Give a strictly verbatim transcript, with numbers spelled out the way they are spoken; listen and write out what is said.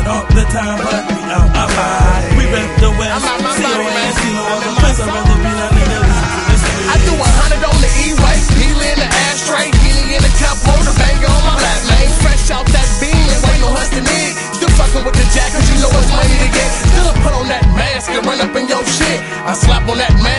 all the time, but we out our body. We rep the West, C O and C O on the place. I'd rather be that nigga listen to the street. I do a hundred on the E-way, Healy in the ashtray, Healy in the cup holder, banger on my lap, man. Fresh out that bean and waiting on Huston in. Still fucking with the jack, cause you know it's money to get. Still put on that mask and run up in your shit. I slap on that mask.